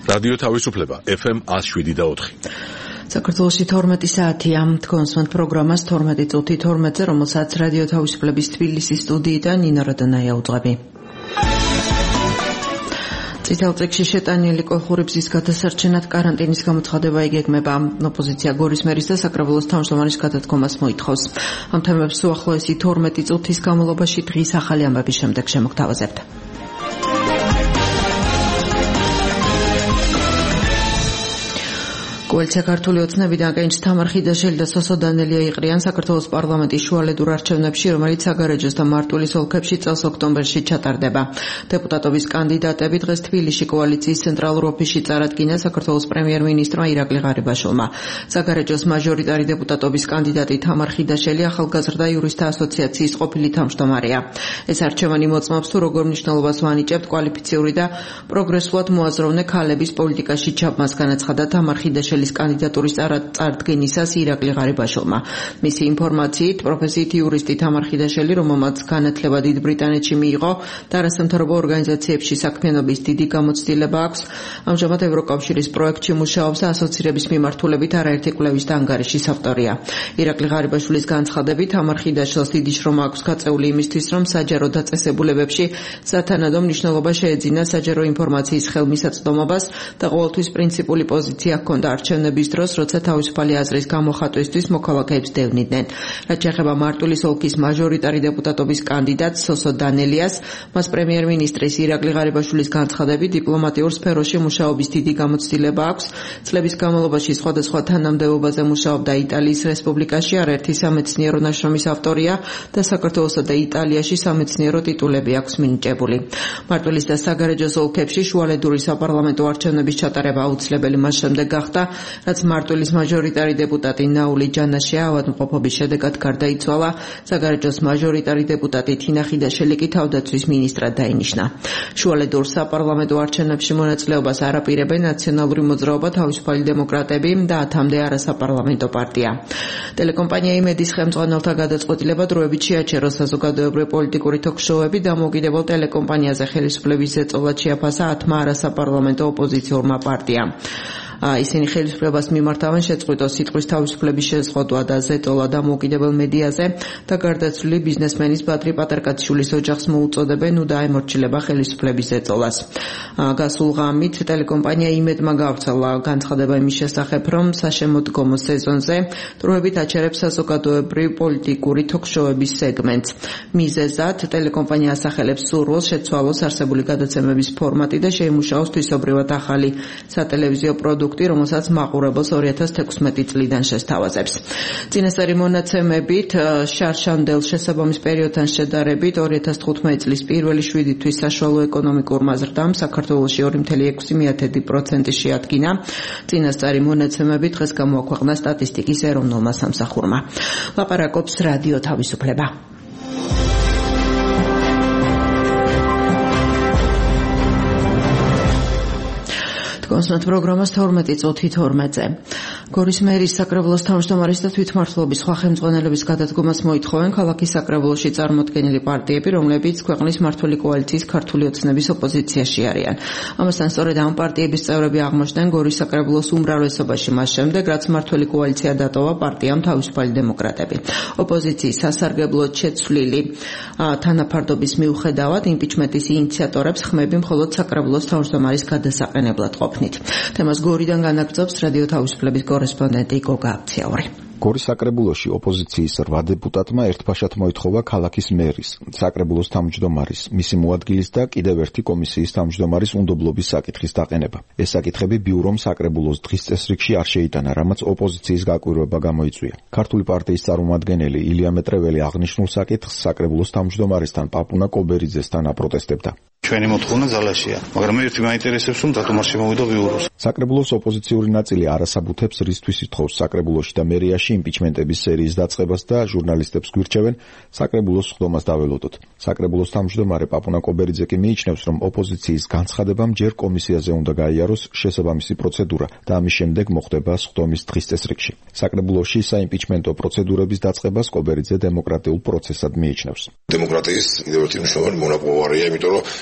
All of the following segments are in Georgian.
რადიო თავისუფლება FM 107.4. საქართველოში 12 საათია. კონსვენტ პროგრამას 12 წუთი 12-ზე, რომელსაც რადიო თავისუფლების თბილისის სტუდიიდან ნინო როდანაია უძღვები. წითელ წიგნში შეტანილი კოლხური ბზის გადასარჩენად კარანტინის გამოცხადება იგეგმება. ოპოზიცია გორის მერის და საკრებულოს თავმჯდომარის გადადგომას მოითხოვს. ამ თემებს უახლოესი 12 წუთის განმავლობაში დღის ახალი ამბების შემდეგ შემოგთავაზებთ. კოალიცია ქართული ოცნებიდან კენჭ თამარ ხიდაშელი და სოსო დანელია იყრიან საქართველოს პარლამენტის შუალედურ არჩევნებში, რომელიც საგარეჯოს და მარტვილის ოლქებში წელს ოქტომბერში ჩატარდება. დეპუტატობის კანდიდატები დღეს თბილისში კოალიციის ცენტრალურ ოფისში წარადგინა საქართველოს პრემიერ-მინისტრმა ირაკლი ღარიბაშვილმა. საგარეჯოს მაჟორიტარი დეპუტატობის კანდიდატი თამარ ხიდაშელი ახალგაზრდა იურისტთა ასოციაციის ყოფილი თავმჯდომარეა. ეს არჩევანი მოწმობს თუ როგორ მნიშვნელობას ვანიჭებთ კვალიფიციური და პროგრესულად მოაზროვნე ქალების პოლიტიკაში ჩაბმას, განაცხადა თამარ ხიდაშელის კანდიდატურის წარდგენისას ირაკლი ღარიბაშვილმა. მისი ინფორმაციით, პროფესიით იურისტი თამარ ხიდაშელი, რომელმაც განათლება დიდ ბრიტანეთში მიიღო და არასამთავრობო ორგანიზაციებში საქმიანობის დიდი გამოცდილება აქვს, ამჟამად ევროკავშირის პროექტში მუშაობს და ასოცირების მიმართულებით არაერთი კვლევის და ანგარიშის ავტორია. ირაკლი ღარიბაშვილის განცხადებით, თამარ ხიდაშელს დიდი შრომა აქვს გაწეული იმისთვის, რომ საჯარო დაწესებულებებში სათანადო მნიშვნელობა შეეძინა საჯარო ინფორმაციის ხელმისაწვდომობას და ყოველთვის პრინციპული პოზიცია ჰქონდა არჩევნების დროს, როცა თავისუფალი აზრის გამოხატვისთვის მოქალაქეებს დევნიდნენ. რაც შეეხება მარტვილის ოლქის მაჟორიტარი დეპუტატობის კანდიდატს სოსო დანელიას, მას პრემიერ-მინისტრის ირაკლი ღარიბაშვილის განცხადებით დიპლომატიურ სფეროში მუშაობის დიდი გამოცდილება აქვს. წლების განმავლობაში სხვადასხვა თანამდებობაზე მუშაობდა იტალიის რესპუბლიკაში, არაერთი სამეცნიერო ნაშრომის ავტორია და საქართველოსა და იტალიაში სამეცნიერო ტიტულები აქვს მინიჭებული. მარტვილის და საგარეჯოს ოლქებში შუალედური საპარლამენტო არჩევნების ჩატარება აუცილებელი მას შემდეგ გახდა, რაც მარტვილის მაჟორიტარი დეპუტატი ნაული ჯანაშია ავადმყოფობის შედეგად გარდაიცვალა. საგარეჯოს მაჟორიტარი დეპუტატი თინა ხიდაშელი კი თავდაცვის მინისტრად დაინიშნა. შუალედურ საპარლამენტო არჩევნებში მონაწილეობას არ აპირებენ ნაციონალური მოძრაობა, თავისუფალი დემოკრატები და ათამდე არასაპარლამენტო პარტია. ტელეკომპანია იმედის ხელმძღვანელთა გადაწყვეტილება დროებით შეაჩეროს საზოგადოებრივი პოლიტიკური თოქ-შოუები და მოკიდებელ ტელეკომპანიაზე ხელისუფლების ზეწოლად შეაფასა 10 არასაპარლამენტო ოპოზიციურმა პარტიამ. ისინი ხელისუფლებას მიმართავენ შეწყვიტოს სიტყვის თავისუფლების შეზღუდვა და ზეტოლა და მოკიდებელ მედიაზე და გარდაცვლილი ბიზნესმენის ბადრი პატარკაციშვილის ოჯახს მოუწოდებენ უდაემორჩილება ხელისუფლების ზეტოლას. გასულ ღამით ტელეკომპანია იმედმა გავრცელა განცხადება იმის შესახებ, რომ საშემოდგომო სეზონზე დროებით აჩერებს საზოგადოებრივი პოლიტიკური თოქ-შოუების სეგმენტს. მიზეზად ტელეკომპანია ასახელებს სურვილს შეცვალოს არსებული გადაცემების ფორმატი და შეიმუშაოს თვისობრივად ახალი სატელევიზიო პროდუქტი, რომელსაც მაყურებელს 2016 წლიდან შესთავაზებს. წინასწარი მონაცემებით, შარშანდელ შესაბამის პერიოდთან შედარებით 2015 წლის პირველი 7 თვის საშუალო ეკონომიკურმა ზრდამ საქართველოში 2.6% შეადგინა. წინასწარი მონაცემებით დღეს გამოაქვეყნა სტატისტიკის ეროვნულმა სამსახურმა. ლაპარაკობს რადიო თავისუფლება. კონსვენტ პროგრამას 12 წუთი 12-ზე. გორის მერის საკრებულოს თავმჯდომარის და თვითმმართველობის სხვა ხელმძღვანელების გადადგომას მოითხოვენ ქალაქის საკრებულოში წარმოდგენილი პარტიები, რომლებიც ქვეყნის მმართველი კოალიციის ქართული ოცნების ოპოზიციაში არიან. ამასთან სწორედ ამ პარტიების წევრები აღმოჩნდნენ გორის საკრებულოს უმრავლესობაში მას შემდეგ, რაც მმართველი კოალიცია დატოვა პარტიამ თავისუფალი დემოკრატები. ოპოზიციის სასარგებლოდ შეცვლილი თანაფარდობის მიუხედავად იმპიჩმენტის ინიციატორებს ხმები მხოლოდ საკრებულოს თავმჯდომარის გადასაყენებლად ყოფნით. თემას გორიდან განაგრძობს რადიო თავისუფლების კორესპონდენტი გოგა აფციაური. გორის საკრებულოში ოპოზიციის 8 დეპუტატმა ერთფაშად მოითხოვა ქალაქის მერის, საკრებულოს თავმჯდომარის, მისი მოადგილის და კიდევ ერთი კომისიის თავმჯდომარის უნდობლობის საკითხის დაყენება. ეს საკითხები ბიურომ საკრებულოს დღის წესრიგში არ შეიტანა, რამაც ოპოზიციის გაკვირვება გამოიწვია. ქართული პარტიის წარმომადგენელი ილია მეტრეველი აღნიშნულ საკითხს საკრებულოს თავმჯდომარესთან პაპუნა კობერიძესთან აპროტესტებდა. ჩვენი მოთხოვნა ძალაშია, მაგრამ ერთი მაინტერესებს, რომ რატომ არ შემოვიდა ბიუროს. საკრებულოს ოპოზიციური ნაწილი არასაბუთებს, რისთვის ითხოვს საკრებულოში და მერიაში იმპიჩმენტების სერიის დაწყებას და ჟურნალისტებს გვირჩევენ საკრებულოს სხდომას დაველოდოთ. საკრებულოს თავმჯდომარე პაპუნა კობერიძე კი მიიჩნევს, რომ ოპოზიციის განცხადებამ ჯერ კომისიაზე უნდა გაიაროს შესაბამისი პროცედურა და ამის შემდეგ მოხდება სხდომის დღის წესრიგში. საკრებულოში საიმპიჩმენტო პროცედურების დაწყებას კობერიძე დემოკრატიულ პროცესად მიიჩნევს. დემოკრატიის კიდევ ერთი მნიშვნელოვანი მონაპოვარია, იმიტომ რომ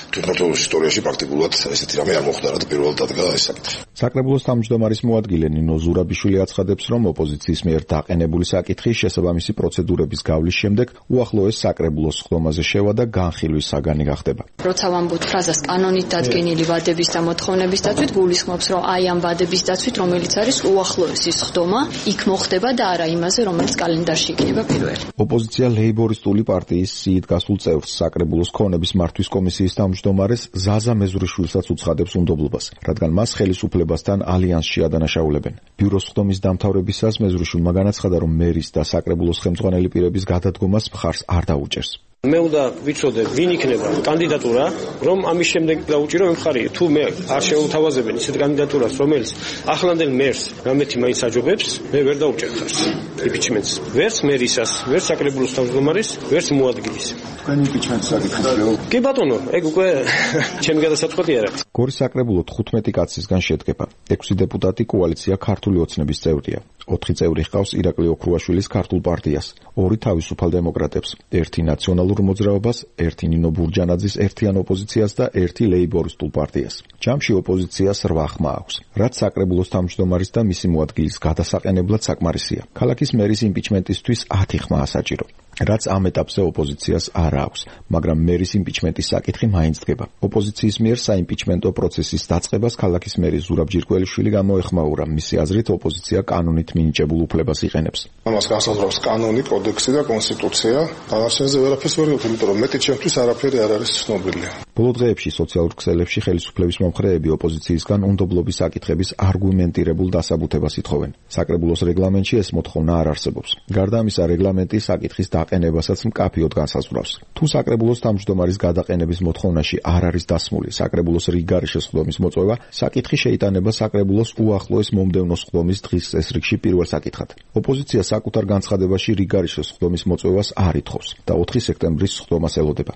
თვითმმართველობის ისტორიაში პრაქტიკულად ესეთი რამე არ მოხდა და პირველად დადგა ეს საკითხი. საკრებულოს თავმჯდომარის მოადგილე ნინო ზურაბიშვილი აცხადებს, რომ ოპოზიციის მიერ დაყენებული საკითხი შესაბამისი პროცედურების გავლის შემდეგ უახლოეს საკრებულოს სხდომაზე შევა და განხილვის საგანი გახდება. როცა ვამბობთ ფრაზას კანონით დადგენილი ვადების და მოთხოვნების დაცვით, გულისხმობს, რომ აი ამ ვადების დაცვით, რომელიც არის უახლოესი სხდომა, იქ მოხდება და არა იმაზე, რომელიც კალენდარში იქნება პირველი. ოპოზიცია ლეიბორისტული პარტიის სიით გასულ წევრს საკრებულოს ქონების მართვის კომისიის თავმჯდომარეს ზაზა მეზურიშვილსაც უცხადებს უნდობლობას, რადგან მას ხელისუფლებასთან ალიანსში ადანაშაულებენ. ბიუროს სხდომის დამთავრებისას მეზურიშვილმა განაცხადა, რომ მერის და საკრებულოს ხელმძღვანელი პირების გადადგომას მხარს არ დაუჭერს. მე უნდა ვიცოდე, ვინ იქნება კანდიდატურა, რომ ამის შემდეგ დაუჭირო მხარი. თუ მე არ შეუთავაზებენ ისეთ კანდიდატურას, რომელიც ახლანდელ მერს რამეთი მაინც აჯობებს, მე ვერ დაუჭერ ხარს იმპიჩმენტს. ვერც მერისას, ვერც საკრებულოს თავმჯდომარის, ვერც მოადგილის. თქვენი იმპიჩმენტს აკითხებიო? კი ბატონო, ეგ უკვე ჩემი გადასაწყვეტი არა. გორის საკრებულო 15 კაცისგან შედგება. 6 დეპუტატი კოალიცია ქართული ოცნების წევრია. 4 წევრი ჰყავს ირაკლი ოქრუაშვილის ქართულ პარტიას, 2 თავისუფალ დემოკრატებს, 1 ნაციონალურ მოძრაობას, 1 ნინო ბურჯანაძის ერთიან ოპოზიციას და 1 ლეიბორისტულ პარტიას. ჯამში ოპოზიციას 8 ხმა აქვს, რაც საკრებულოს თავმჯდომარის და მისი მოადგილის გადასაყენებლად საკმარისია. ქალაქის მერის იმპიჩმენტისთვის 10 ხმაა საჭირო, რაც ამ ეტაპზე ოპოზიციას არ აქვს, მაგრამ მერის იმპიჩმენტის საკითხი მაინც დგება. ოპოზიციის მიერ საიმპიჩმენტო პროცესის დაწყებას ქალაქის მერი ზურაბ ჯირკველიშვილი გამოეხმაურა. მისი აზრით, ოპოზიცია კანონით მინიჭებულ უფლებას იყენებს. ამას განსაზღვრავს კანონი, კოდექსი და კონსტიტუცია. დანარჩენზე ვერაფერს ვერ ვიტყვი, იმიტომ რომ მეტი ჩემთვის არაფერი არ არის ცნობილი. ბოლო დღეებში სოციალურ ქსელებში ხელისუფლების მომხრეები ოპოზიციისგან უნდობლობის საკითხების არგუმენტირებულ დასაბუთებას ითხოვენ. საკრებულოს რეგლამენტში ეს მოთხოვნა არ არსებობს. გარდა ამისა, რეგლამენტი საკითხის დაყენებასაც მკაფიოდ განსაზღვრავს. თუ საკრებულოს თავმჯდომარის გადაყენების მოთხოვნაში არ არის დასმული საკრებულოს რიგგარეშე სხდომის მოწვევა, საკითხი შეიტანება საკრებულოს უახლოეს მომდევნო სხდომის დღის წესრიგში პირველ საკითხად. ოპოზიცია საკუთარ განცხადებაში რიგგარეშე სხდომის მოწვევას არ ითხოვს და 4 სექტემბრის სხდომას ელოდება.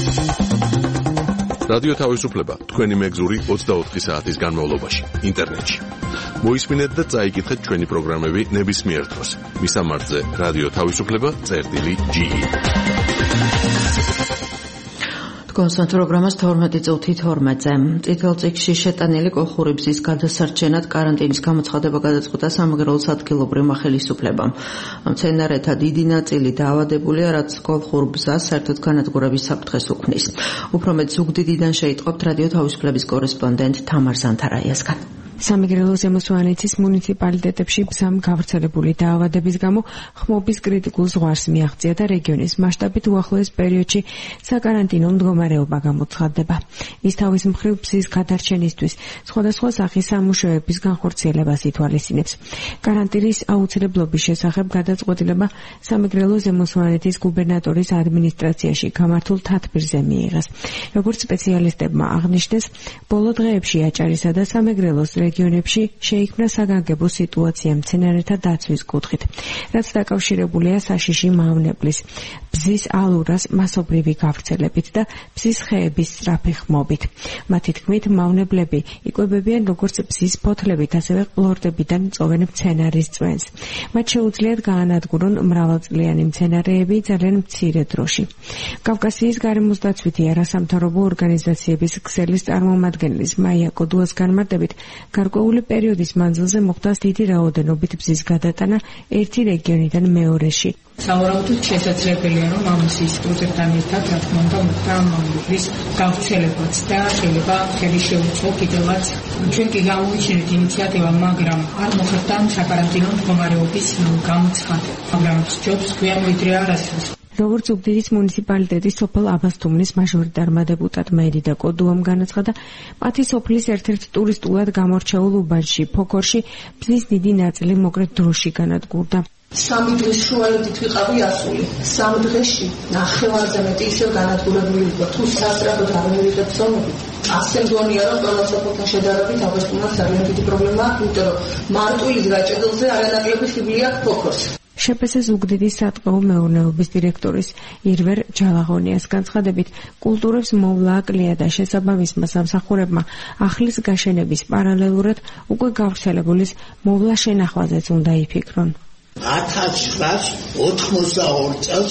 რადიო თავისუფლება თქვენი მეგზური 24 საათის განმავლობაში ინტერნეტში. მოისმინეთ და წაიკითხეთ ჩვენი პროგრამები ნებისმიერ დროს. მისამართზე რადიო თავისუფლება.ge. კონსტანტ პროგრამას 12 წუთი 12-ზე. წითელ წიგნში შეტანილი კოლხური ბზის გადასარჩენად კარანტინის გამოცხადება გადაწყვიტა სამეგრელოს ადგილობრივმა ხელისუფლებამ. მცენარეთა დიდი ნაწილი დაავადებულია, რაც კოლხურ ბზას საერთოდ განადგურების საფრთხეს უქმნის. უფრო მეტ ზუგდიდიდან შეიტყობთ რადიო თავისუფლების კორესპონდენტ თამარ ზანთარაიასგან. სამეგრელოს ზემოსვანეთის მუნიციპალიტეტებში ბზამ გავრცელებული დაავადების გამო ხმობის კრიტიკულ ზღვარს მიაღწია და რეგიონის მასშტაბით უახლოეს პერიოდში საკარანტინო მდგომარეობა გამოცხადდება. ის თავის მხრივ ბზის გადარჩენისთვის სხვადასხვა სახის სამუშაოების განხორციელებას ითვალისწინებს. კარანტინის აუცილებლობის შესახებ გადაწყვეტილება სამეგრელოს ზემოსვანეთის გუბერნატორის ადმინისტრაციაში გამართულ თათბირზე მიიღეს. როგორც სპეციალისტებმა აღნიშნეს, ბოლო დღეებში აჭარისა და სამეგრელოს რეგიონებში შეიქმნა საგანგებო სიტუაცია მცენარეთა დაცვის კუთხით, რაც დაკავშირებულია საშიში მავნებლის, ბზის ალურას მასობრივი გავრცელებით და ბზის ხეების სწრაფი ხმობით. მათი თქმით, მავნებლები იკვებებიან როგორც ბზის ფოთლებით, ასევე ყლორტებიდან წოვენ მცენარის წვენს. მათ შეუძლიათ გაანადგურონ მრავალწლიანი მცენარეები ძალიან მცირე დროში. კავკასიის გარემოსდაცვითი არასამთავრობო ორგანიზაციების ქსელის წარმომადგენლის მაია კოდუას განმარტებით, გარკვეული პერიოდის მანძილზე მოხდა დიდი რაოდენობით ბზის გადატანა ერთი რეგიონიდან მეორეში. სავარაუდოდ შესაძლებელია, რომ ამის პროცესთან ერთად რა თქმა უნდა მოხდა მავნებლის გავრცელებაც და შეიძლება ხელი შეუწყო კიდევაც. ჩვენ კი გამოვიჩინეთ ინიციატივა, მაგრამ არ მოხდა საკარანტინო მდგომარეობის გამოცხადება. მაგრამ ჯობს გვიან ვიდრე არასდროს. როგორც ზუგდიდის მუნიციპალიტეტის სოფელ აბასთუმნის მაჟორიტარმა დეპუტატმა ედიდა კოდუამ განაცხადა, მათი სოფლის ერთ-ერთ ტურისტულად გამორჩეულ უბანში, ფოქორში, ბზის დიდი ნაწილი მოკლე დროში განადგურდა. 3 დღის შუალედით ვიყავი ასული. 3 დღეში ნახევარზე მეტი ისევ განადგურებული იყო. თუ სასწრაფოდ არ მივიღეთ ზომები, ასე მგონია, რომ ყველა სოფელთან შედარებით აბასთუმას ძალიან დიდი პრობლემაა, იმიტომ რომ მარტვილის გაჭედელზე არანაკლები ხიბლი აქვს ფოქორს. შეფესე ზუგდიდის სატყეო მეურნეობის დირექტორის ირვერ ჯალაღონიას განცხადებით, კულტურებს მოვლა აკლია და შესაბამისმა სამსახურებმა ახლის გაშენების პარალელურად უკვე გავრცელებულის მოვლა შენახვაზეც უნდა იფიქრონ. 1982 წელს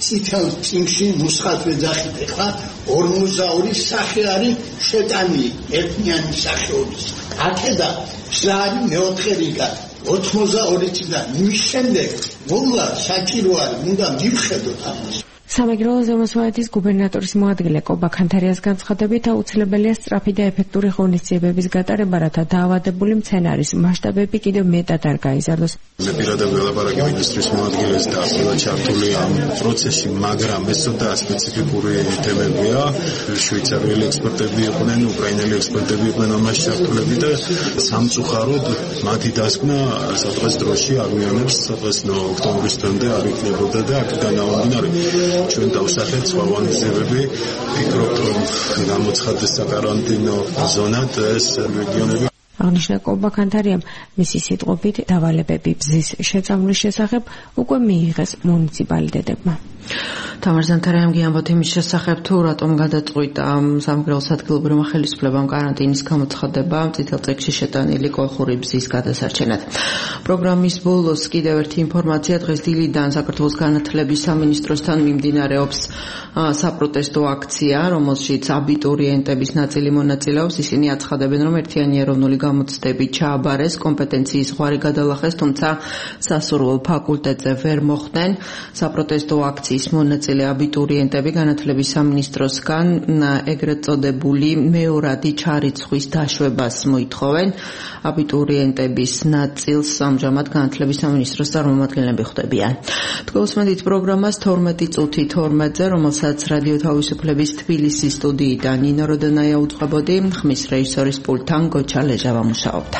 წითელ წიგნში ნუსხად ვეძახით ახლა 42 სახე არის შეტანილი ერთიანი სახეობის. აქედა ზარი მეოთხე რიგა 82 წიდან მის შემდეგ მოვლა საჭირო არის უნდა მივხედოთ ამას. სამეგრელო ზემოსვანეთის გუბერნატორის მოადგილე კობა ქანთარიას განცხადებით აუცილებელია სწრაფი და ეფექტური ღონისძიებების გატარება, რათა დაავადებული მცენარის მასშტაბები კიდევ მეტად არ გაიზარდოს. მე პირადად ველაპარაკე მინისტრის მოადგილეს და ყველა ჩართული ამ პროცესში, მაგრამ ესოდა სპეციფიკური თემებია. შვეიცარიელი ექსპერტები იყვნენ, უკრაინელი ექსპერტები იყვნენ ამაში ჩართულები და სამწუხაროდ მათი დასკვნა სადღაც დროში არ მიანებს, სადღაც ოქტომბრის თემდე არ იქნებოდა და აქედან გამომდინარე ჩვენ დავსახეთ სხვა ღონისძიებები, ფიქრობთ რომ გამოცხადდეს საკარანტინო ზონად ეს რეგიონები. აღნიშნა კობა ქანთარიამ მისი სიტყვებით დავალებები ბზის შეწამვლის შესახებ უკვე მიიღეს მუნიციპალიტეტებმა. თამარ ზანთარაიამ გიამბოთ იმის შესახებ თუ რატომ გადაწყვიტა სამგრელო სადგილობრივმა ხელისუფლებამ კარანტინის გამოცხადება წითელ წიგნში შეტანილი კოლხური ბზის გადასარჩენად. პროგრამის ბოლოს კიდევ ერთი ინფორმაცია დღეს დილიდან საქართველოს განათლების სამინისტროსთან მიმდინარეობს საპროტესტო აქცია, რომელშიც აბიტურიენტების ნაწილი მონაწილეობს. ისინი აცხადებენ, რომ ერთიანი ეროვნული გამოცდები ჩააბარეს, კომპეტენციის ზღვარი გადალახეს, თუმცა სასურველ ფაკულტეტზე ვერ მოხვდნენ. საპროტესტო აქციის მონაწილე აბიტურიენტები განათლების სამინისტროსგან ეგრეთ წოდებული მეორადი ჩარიცხვის დაშვებას მოითხოვენ. აბიტურიენტების ნაწილს ამჟამად განათლების სამინისტროს წარმომადგენლები ხვდებიან. თქოსმედით პროგრამას 12 წუთი 12-ზე, რომელსაც რადიო თავისუფლების თბილისის სტუდიიდან ნინო როდონაია უძღვებოდი, ხმის რეჟისორის პულტთან გოჩა ლეჟავა მუშაობდა.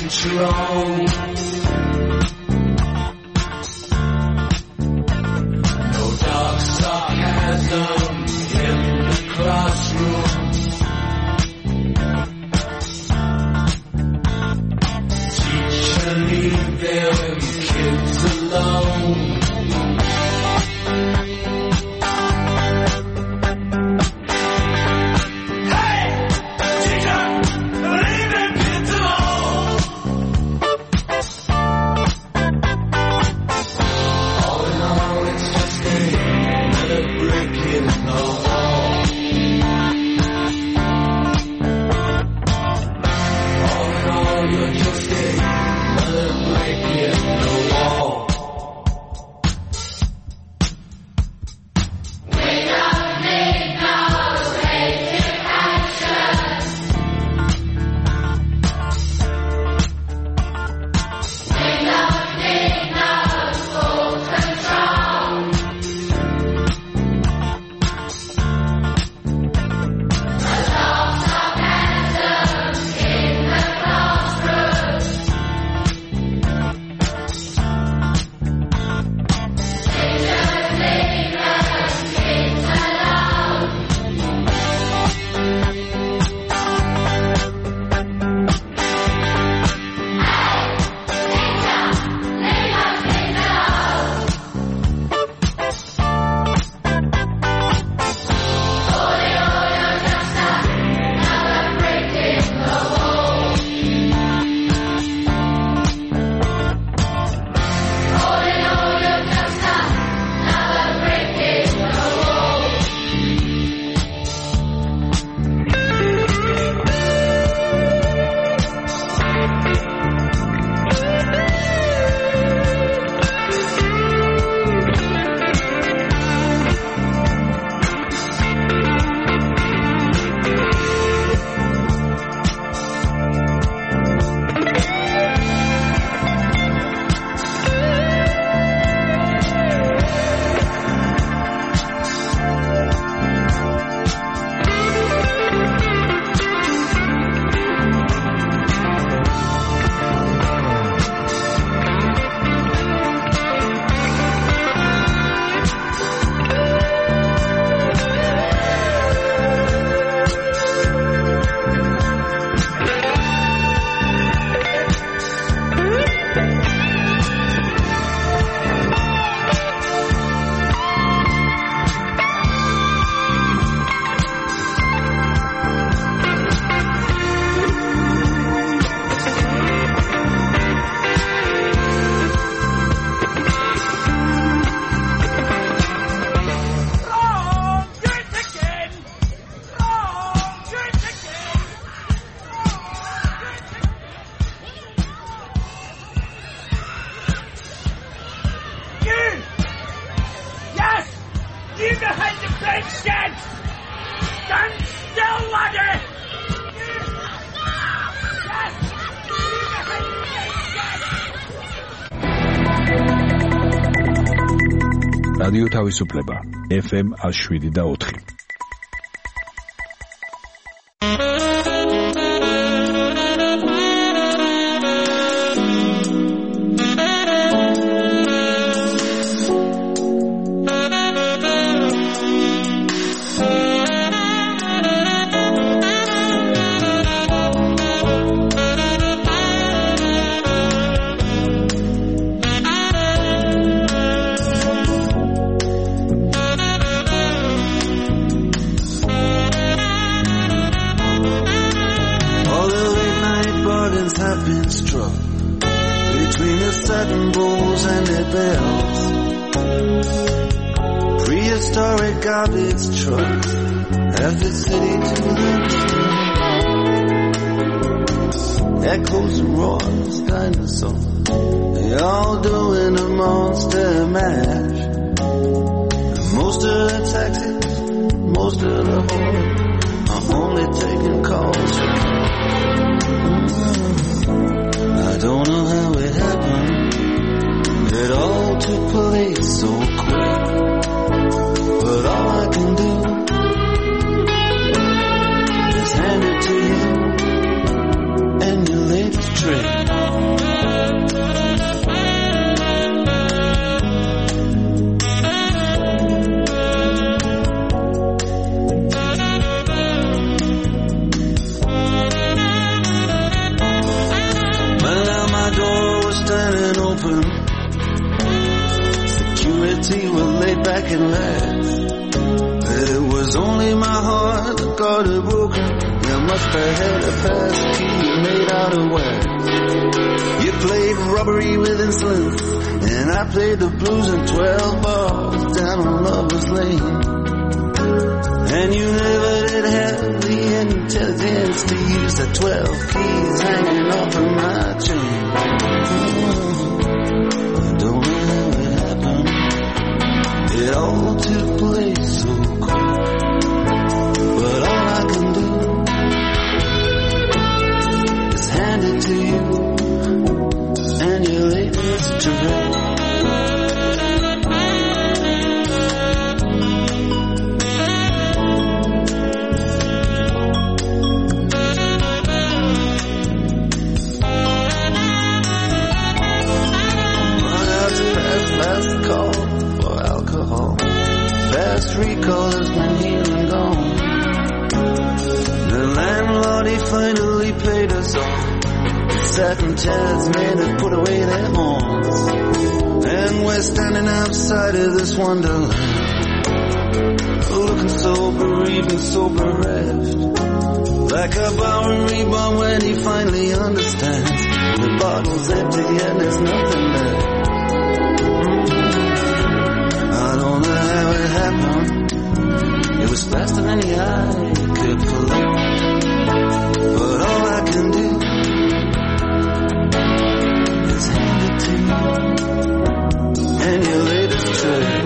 control. No dark sarcasm in the classroom. Teacher, leave them kids alone. რადიო თავისუფლება FM 107.4. Hand it to you and your latest trick. happen. Security were laid back and relaxed. It was only my heart that got it broken. You must have had a pass key made out of wax. You played robbery with insolence, and I played the blues in 12 bars down on Lover's Lane. And you never did have the intelligence to use the 12 keys hanging off of my chain. I don't know how it happened. It all took place so quick. But all I can do is hand it to you and your latest trick. Last call for alcohol. Fast recall has been here and gone. The landlord, he finally paid us off. Satin chairs made us put away their horns. And we're standing outside of this wonderland, looking so bereaved and so bereft, like a Bowery bomb when he finally understands the bottle's empty and there's nothing left. I don't know how it happened. It was faster than the eye could follow. But all I can do is hand it to you and your latest trick.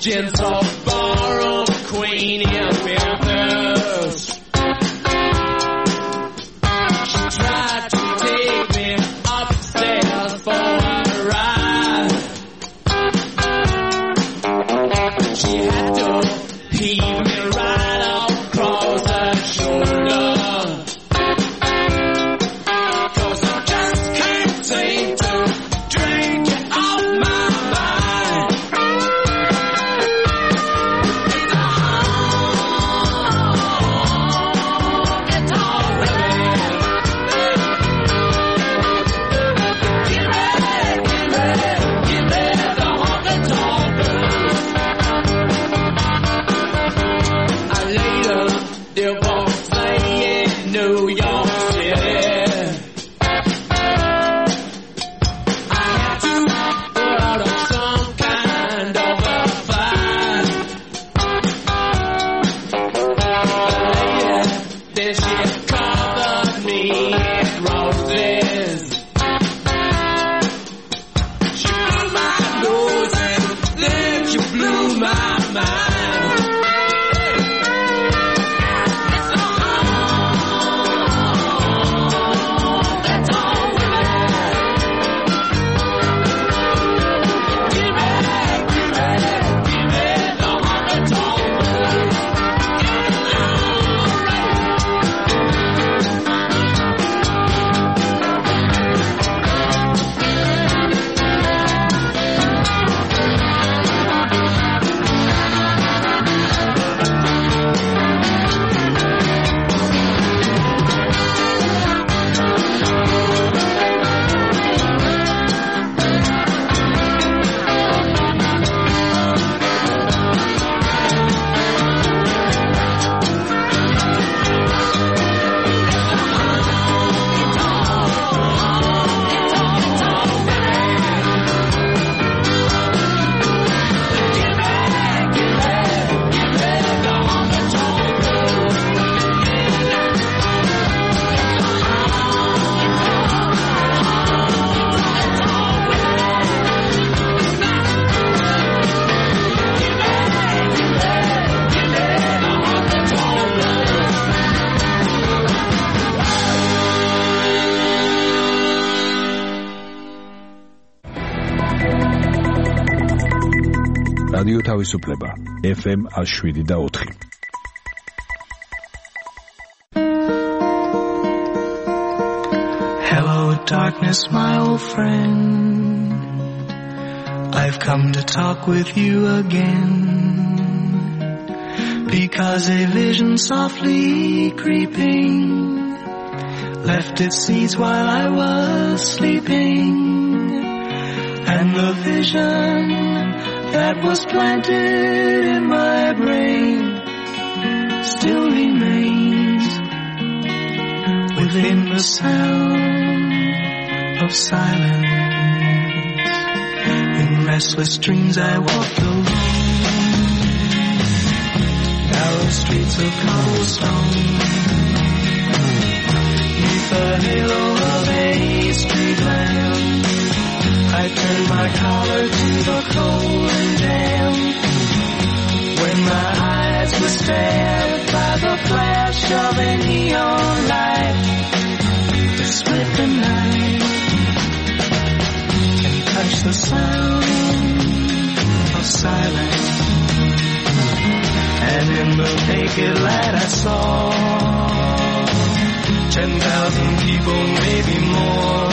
gentle borrowed queen in Memphis. She tried to take me upstairs for a ride. She had to heave me right across her shoulder. რადიო თავისუფლება FM 107.4. Hello darkness my old friend, I've come to talk with you again, because a vision softly creeping left its seeds while I was sleeping, and the vision that was planted in my brain still remains within the sound of silence. In restless dreams I walked alone, narrow streets of cobblestone, neath the halo of a street lamp. I turned my collar to the cold and damp, when my eyes were stared by the flash of a neon light that split the night and touched the sound of silence. And in the naked light I saw 10,000 people, maybe more.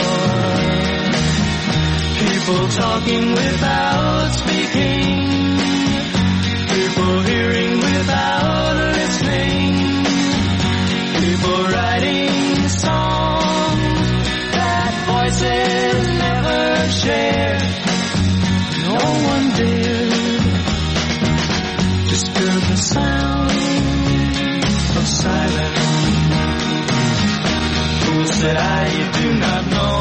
People talking without speaking, people hearing without listening, people writing songs that voices never shared. No one dared disturb the sound of silence. Fools said you do not know,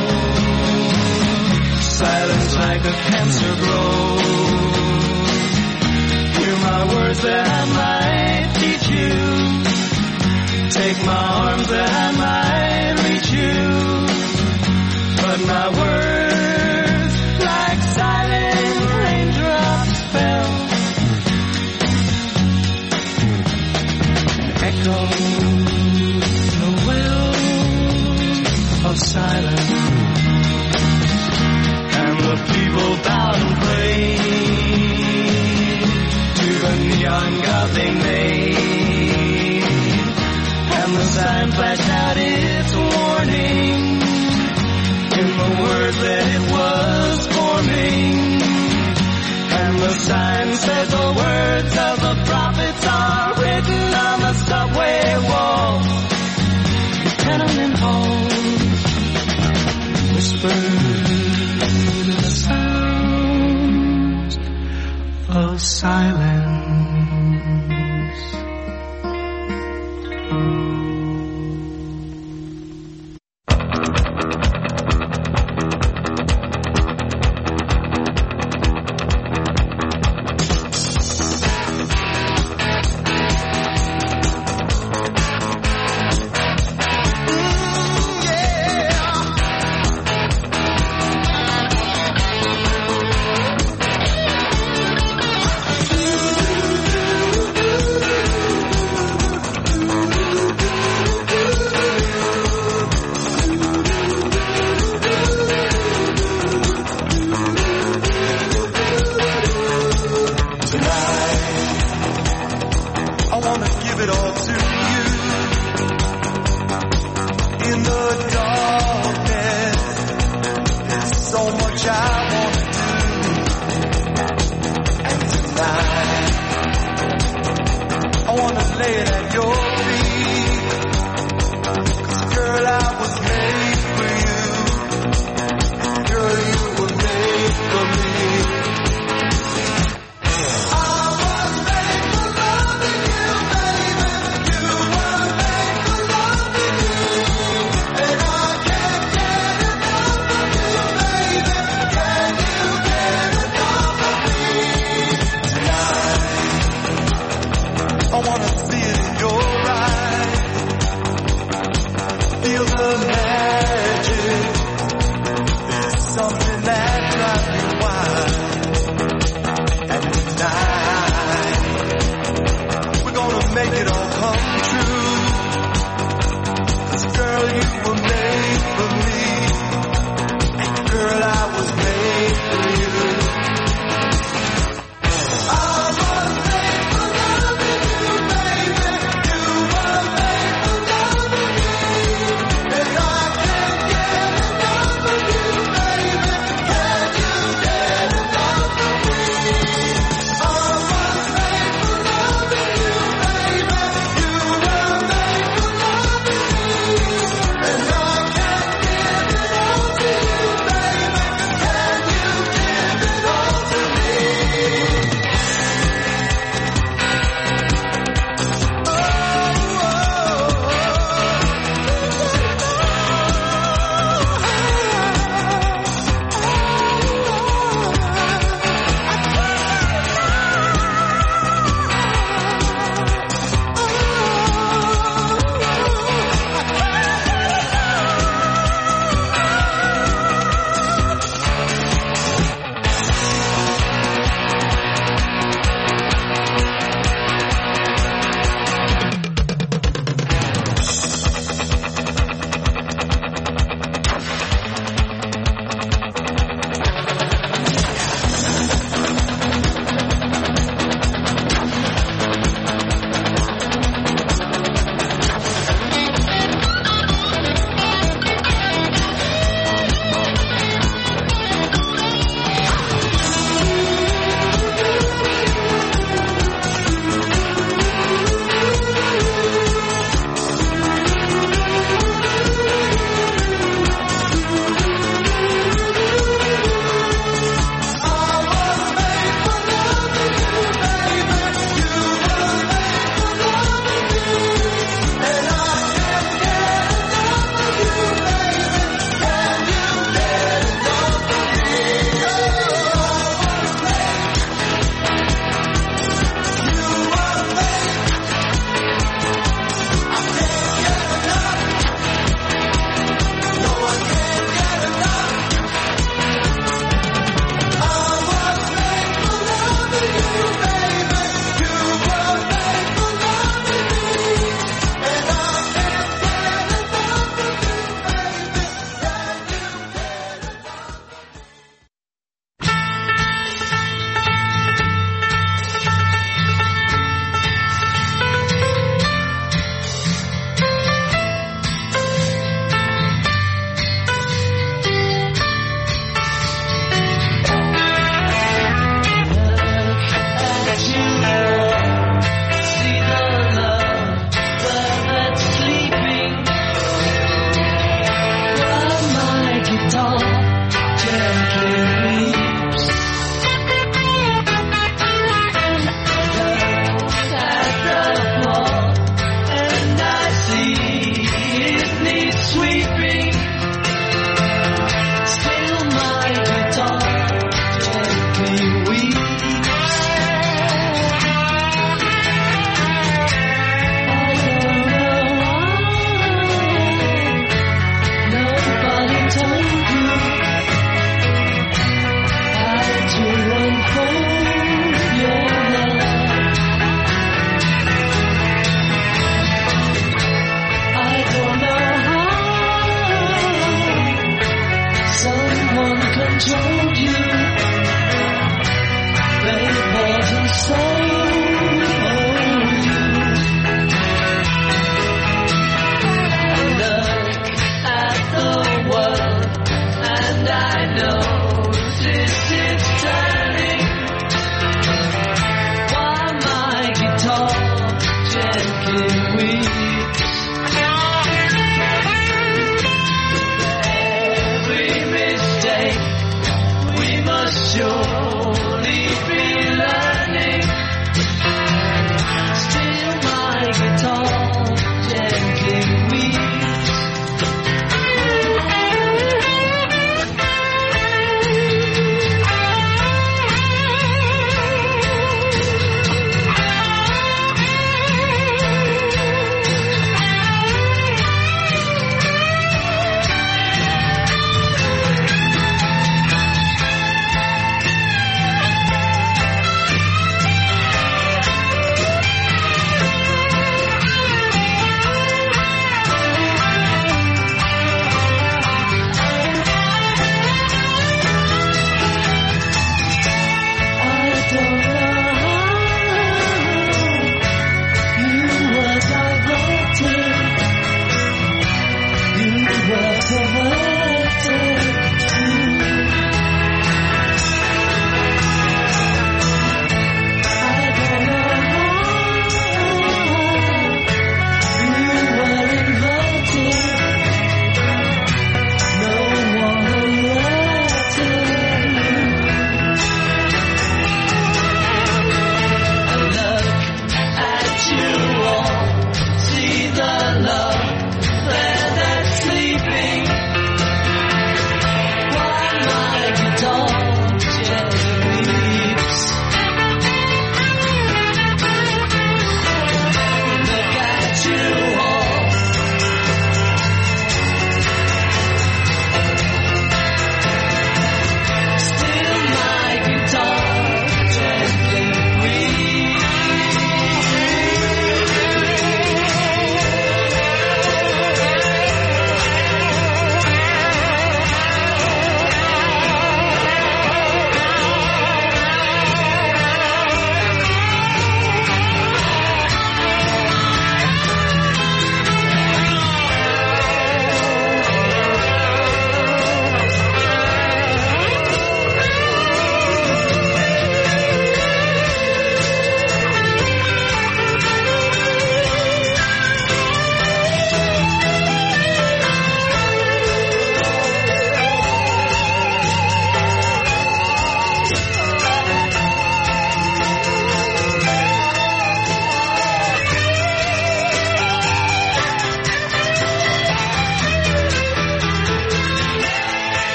silence like a cancer grows. Hear my words that I might teach you, take my arms that I might reach you, but my words like silent raindrops fell silence. I wanna see it.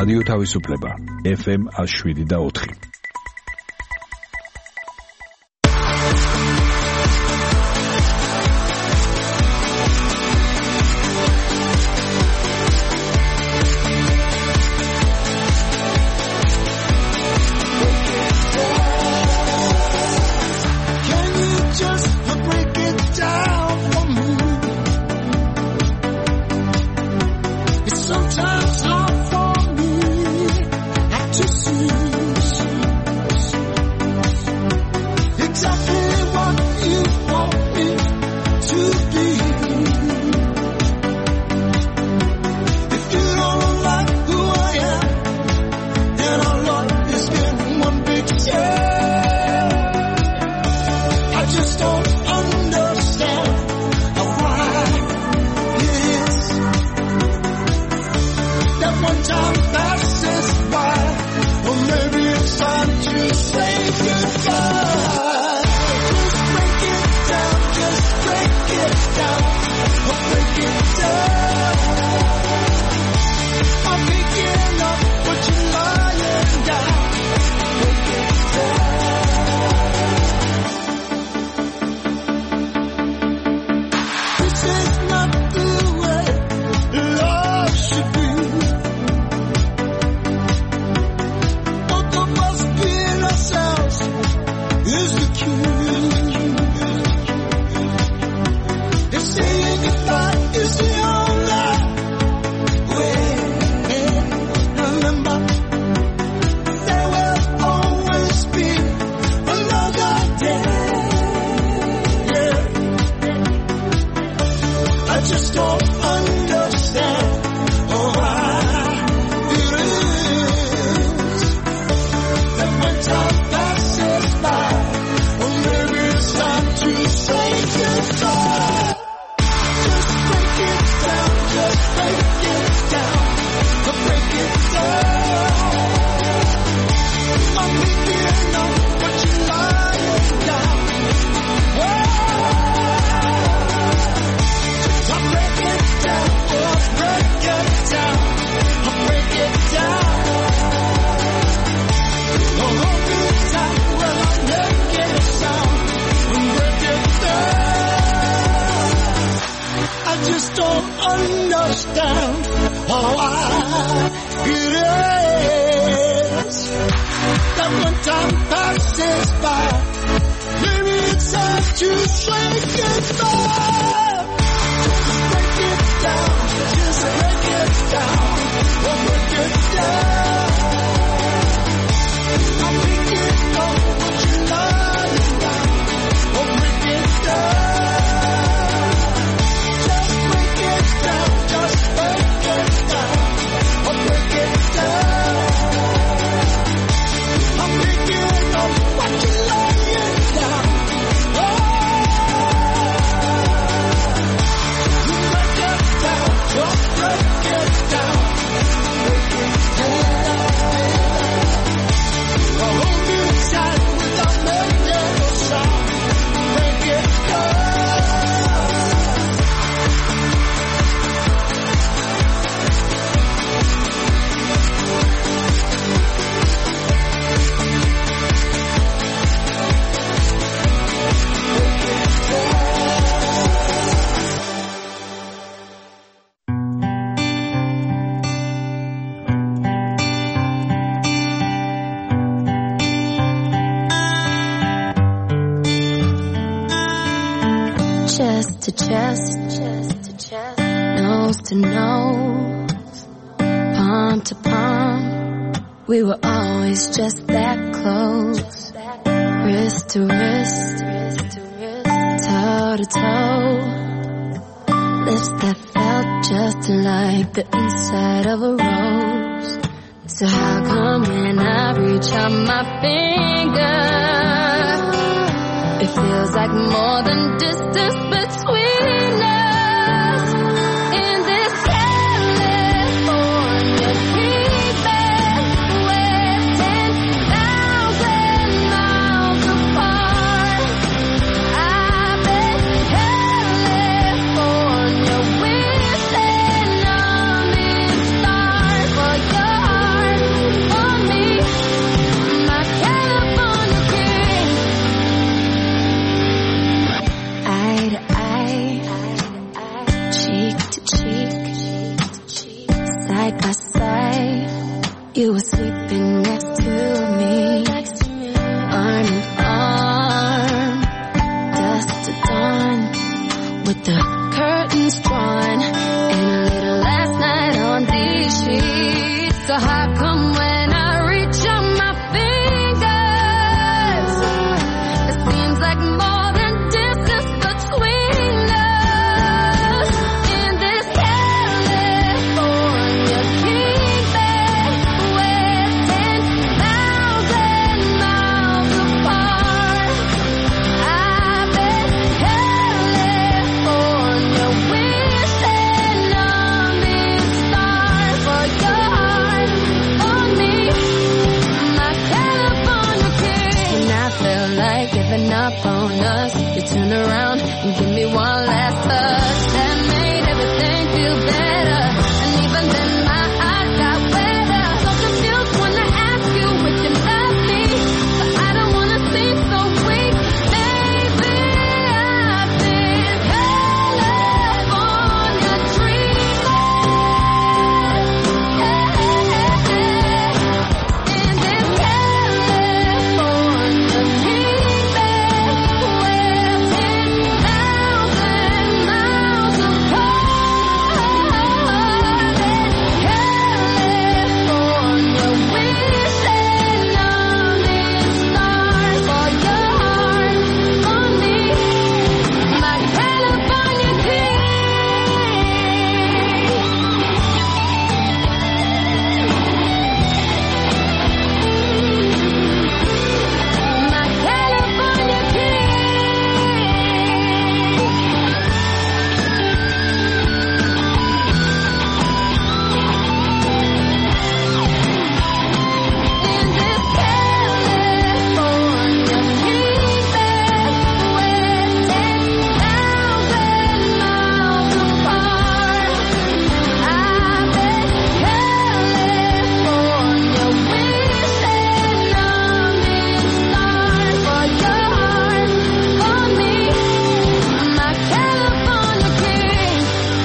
რადიო თავისუფლება FM 107.4. Nose to nose, palm to palm, we were always just that close. Wrist to wrist, toe to toe, lips that felt just like the inside of a rose. So how come when I reach out my finger, it feels like more than distance between us? In this California fever, we're 10,000 miles apart. I've been California wishing on this star for your heart. they're giving up on us. You turn around and give me one last touch. That made everything feel better. And even then my eyes got wetter. So confused when I ask you if you love me, but I don't wanna seem so weak. Baby, I've been California dreaming. In this California heat, where 10,000 miles apart. California, wishing on these stars for your heart, for me, my California king. My California king. In this California heat, where 10,000 miles apart. I bet California, wishing on these stars for your heart, for me, my California king.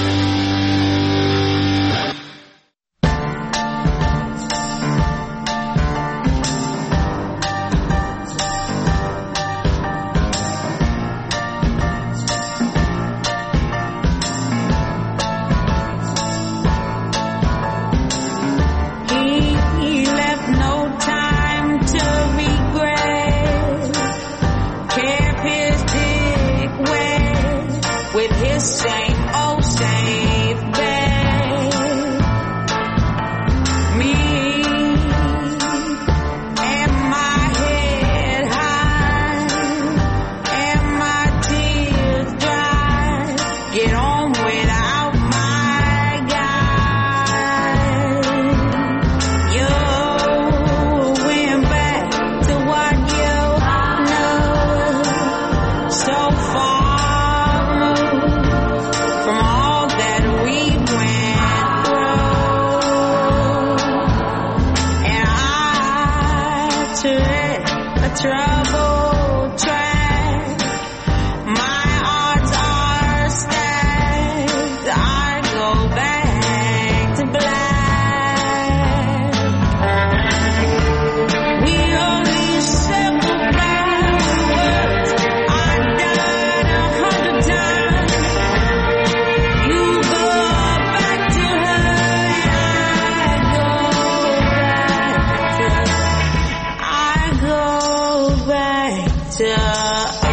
He left no time to regret. Kept his dick wet with his same old safe bet. Me and my head high and my tears dry. Get on without my guy. You went back to what you know, so far from all that we went through. And I tread a troubled track. My odds are stacked. I go back to black. We only said goodbye words. I died 100 times. You go back to her, and I go back to